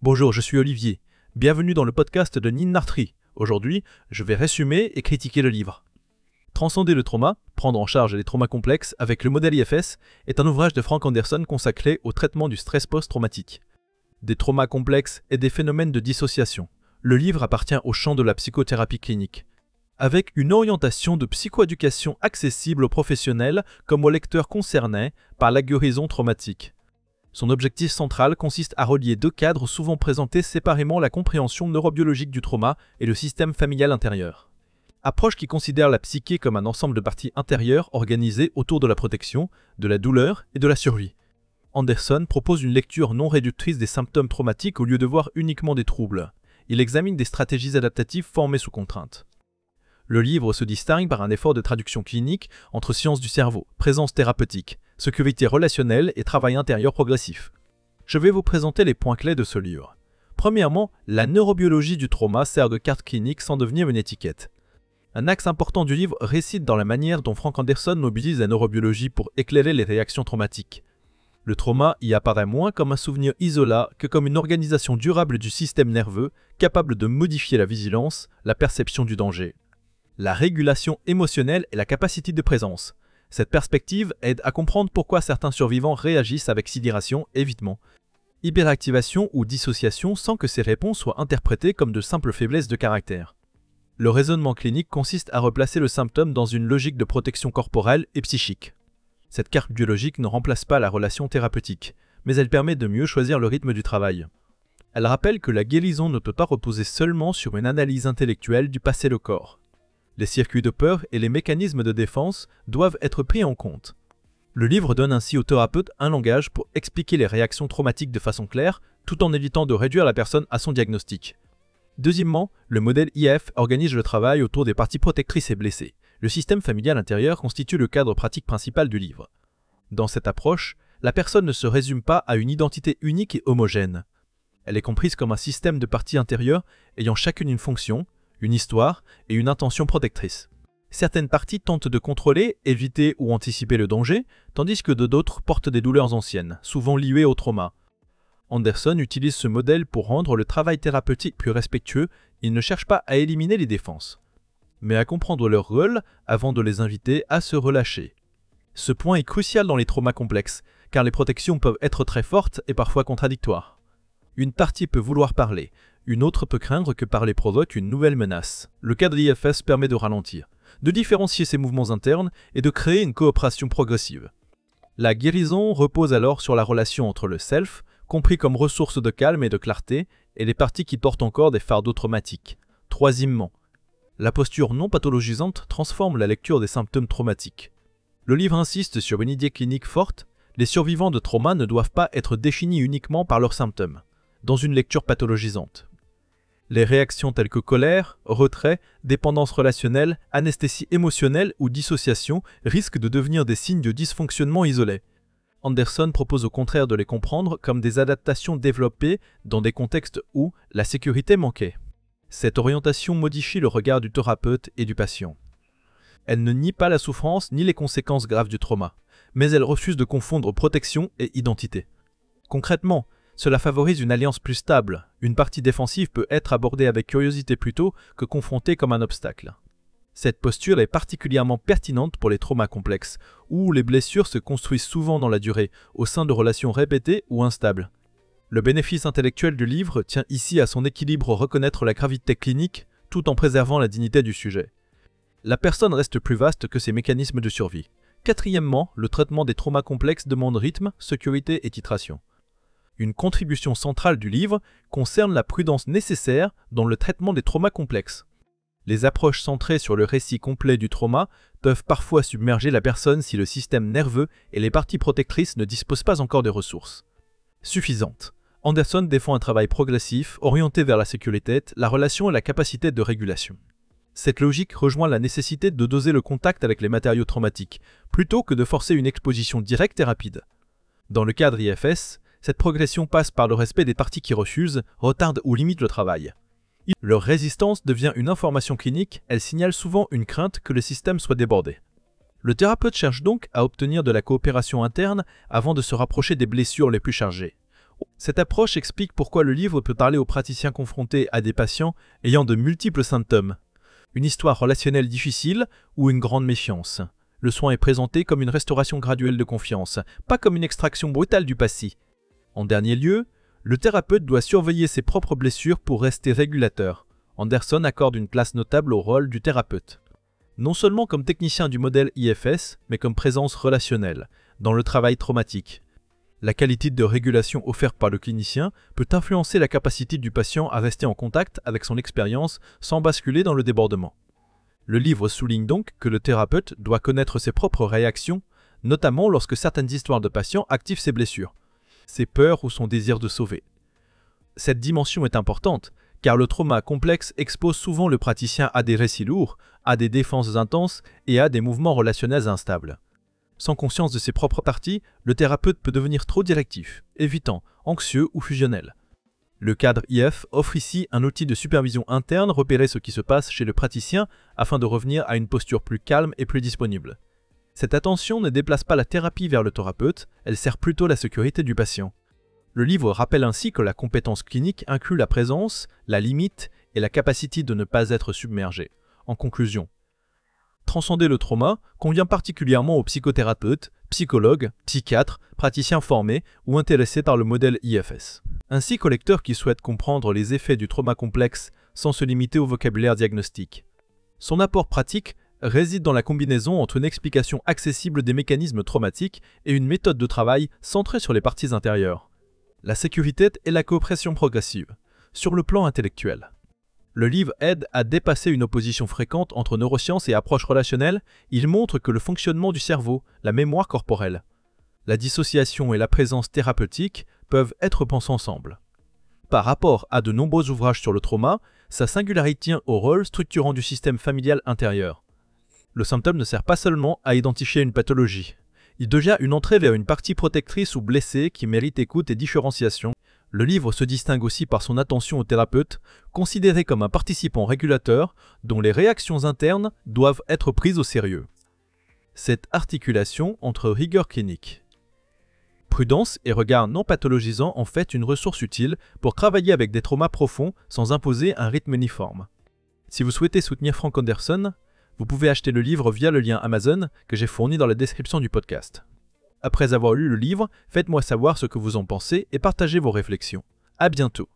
Bonjour, je suis Olivier. Bienvenue dans le podcast de Ninartri. Aujourd'hui, je vais résumer et critiquer le livre. Transcender le trauma, prendre en charge les traumas complexes avec le modèle IFS est un ouvrage de Frank Anderson consacré au traitement du stress post-traumatique. Des traumas complexes et des phénomènes de dissociation. Le livre appartient au champ de la psychothérapie clinique, avec une orientation de psychoéducation accessible aux professionnels comme aux lecteurs concernés par la guérison traumatique. Son objectif central consiste à relier deux cadres souvent présentés séparément, la compréhension neurobiologique du trauma et le système familial intérieur. Approche qui considère la psyché comme un ensemble de parties intérieures organisées autour de la protection, de la douleur et de la survie. Anderson propose une lecture non réductrice des symptômes traumatiques au lieu de voir uniquement des troubles. Il examine des stratégies adaptatives formées sous contrainte. Le livre se distingue par un effort de traduction clinique entre sciences du cerveau, présence thérapeutique, sécurité relationnelle et travail intérieur progressif. Je vais vous présenter les points clés de ce livre. Premièrement, la neurobiologie du trauma sert de carte clinique sans devenir une étiquette. Un axe important du livre réside dans la manière dont Frank Anderson mobilise la neurobiologie pour éclairer les réactions traumatiques. Le trauma y apparaît moins comme un souvenir isolat que comme une organisation durable du système nerveux capable de modifier la vigilance, la perception du danger. La régulation émotionnelle et la capacité de présence. Cette perspective aide à comprendre pourquoi certains survivants réagissent avec sidération, évitement, hyperactivation ou dissociation sans que ces réponses soient interprétées comme de simples faiblesses de caractère. Le raisonnement clinique consiste à replacer le symptôme dans une logique de protection corporelle et psychique. Cette carte biologique ne remplace pas la relation thérapeutique, mais elle permet de mieux choisir le rythme du travail. Elle rappelle que la guérison ne peut pas reposer seulement sur une analyse intellectuelle du passé le corps. Les circuits de peur et les mécanismes de défense doivent être pris en compte. Le livre donne ainsi au thérapeute un langage pour expliquer les réactions traumatiques de façon claire, tout en évitant de réduire la personne à son diagnostic. Deuxièmement, le modèle IF organise le travail autour des parties protectrices et blessées. Le système familial intérieur constitue le cadre pratique principal du livre. Dans cette approche, la personne ne se résume pas à une identité unique et homogène. Elle est comprise comme un système de parties intérieures ayant chacune une fonction, une histoire et une intention protectrice. Certaines parties tentent de contrôler, éviter ou anticiper le danger, tandis que d'autres portent des douleurs anciennes, souvent liées au trauma. Anderson utilise ce modèle pour rendre le travail thérapeutique plus respectueux. Il ne cherche pas à éliminer les défenses, mais à comprendre leur rôle avant de les inviter à se relâcher. Ce point est crucial dans les traumas complexes, car les protections peuvent être très fortes et parfois contradictoires. Une partie peut vouloir parler, une autre peut craindre que parler provoque une nouvelle menace. Le cadre IFS permet de ralentir, de différencier ces mouvements internes et de créer une coopération progressive. La guérison repose alors sur la relation entre le self, compris comme ressource de calme et de clarté, et les parties qui portent encore des fardeaux traumatiques. Troisièmement, la posture non pathologisante transforme la lecture des symptômes traumatiques. Le livre insiste sur une idée clinique forte: les survivants de trauma ne doivent pas être définis uniquement par leurs symptômes, dans une lecture pathologisante. Les réactions telles que colère, retrait, dépendance relationnelle, anesthésie émotionnelle ou dissociation risquent de devenir des signes de dysfonctionnement isolés. Anderson propose au contraire de les comprendre comme des adaptations développées dans des contextes où la sécurité manquait. Cette orientation modifie le regard du thérapeute et du patient. Elle ne nie pas la souffrance ni les conséquences graves du trauma, mais elle refuse de confondre protection et identité. Concrètement, cela favorise une alliance plus stable. Une partie défensive peut être abordée avec curiosité plutôt que confrontée comme un obstacle. Cette posture est particulièrement pertinente pour les traumas complexes, où les blessures se construisent souvent dans la durée, au sein de relations répétées ou instables. Le bénéfice intellectuel du livre tient ici à son équilibre, reconnaître la gravité clinique tout en préservant la dignité du sujet. La personne reste plus vaste que ses mécanismes de survie. Quatrièmement, le traitement des traumas complexes demande rythme, sécurité et titration. Une contribution centrale du livre concerne la prudence nécessaire dans le traitement des traumas complexes. Les approches centrées sur le récit complet du trauma peuvent parfois submerger la personne si le système nerveux et les parties protectrices ne disposent pas encore des ressources suffisantes. Anderson défend un travail progressif, orienté vers la sécurité, la relation et la capacité de régulation. Cette logique rejoint la nécessité de doser le contact avec les matériaux traumatiques, plutôt que de forcer une exposition directe et rapide. Dans le cadre IFS, cette progression passe par le respect des parties qui refusent, retardent ou limitent le travail. Leur résistance devient une information clinique, elle signale souvent une crainte que le système soit débordé. Le thérapeute cherche donc à obtenir de la coopération interne avant de se rapprocher des blessures les plus chargées. Cette approche explique pourquoi le livre peut parler aux praticiens confrontés à des patients ayant de multiples symptômes. Une histoire relationnelle difficile ou une grande méfiance. Le soin est présenté comme une restauration graduelle de confiance, pas comme une extraction brutale du passé. En dernier lieu, le thérapeute doit surveiller ses propres blessures pour rester régulateur. Anderson accorde une place notable au rôle du thérapeute. Non seulement comme technicien du modèle IFS, mais comme présence relationnelle, dans le travail traumatique. La qualité de régulation offerte par le clinicien peut influencer la capacité du patient à rester en contact avec son expérience sans basculer dans le débordement. Le livre souligne donc que le thérapeute doit connaître ses propres réactions, notamment lorsque certaines histoires de patients activent ses blessures, ses peurs ou son désir de sauver. Cette dimension est importante, car le trauma complexe expose souvent le praticien à des récits lourds, à des défenses intenses et à des mouvements relationnels instables. Sans conscience de ses propres parties, le thérapeute peut devenir trop directif, évitant, anxieux ou fusionnel. Le cadre IF offre ici un outil de supervision interne repérer ce qui se passe chez le praticien afin de revenir à une posture plus calme et plus disponible. Cette attention ne déplace pas la thérapie vers le thérapeute, elle sert plutôt la sécurité du patient. Le livre rappelle ainsi que la compétence clinique inclut la présence, la limite et la capacité de ne pas être submergé. En conclusion, transcender le trauma convient particulièrement aux psychothérapeutes, psychologues, psychiatres, praticiens formés ou intéressés par le modèle IFS, ainsi qu'aux lecteurs qui souhaitent comprendre les effets du trauma complexe sans se limiter au vocabulaire diagnostique. Son apport pratique réside dans la combinaison entre une explication accessible des mécanismes traumatiques et une méthode de travail centrée sur les parties intérieures. La sécurité et la coopération progressive, sur le plan intellectuel. Le livre aide à dépasser une opposition fréquente entre neurosciences et approche relationnelle. Il montre que le fonctionnement du cerveau, la mémoire corporelle, la dissociation et la présence thérapeutique peuvent être pensés ensemble. Par rapport à de nombreux ouvrages sur le trauma, sa singularité tient au rôle structurant du système familial intérieur. Le symptôme ne sert pas seulement à identifier une pathologie. Il devient une entrée vers une partie protectrice ou blessée qui mérite écoute et différenciation. Le livre se distingue aussi par son attention au thérapeute, considéré comme un participant régulateur dont les réactions internes doivent être prises au sérieux. Cette articulation entre rigueur clinique, prudence et regard non pathologisant en fait une ressource utile pour travailler avec des traumas profonds sans imposer un rythme uniforme. Si vous souhaitez soutenir Frank Anderson, vous pouvez acheter le livre via le lien Amazon que j'ai fourni dans la description du podcast. Après avoir lu le livre, faites-moi savoir ce que vous en pensez et partagez vos réflexions. À bientôt.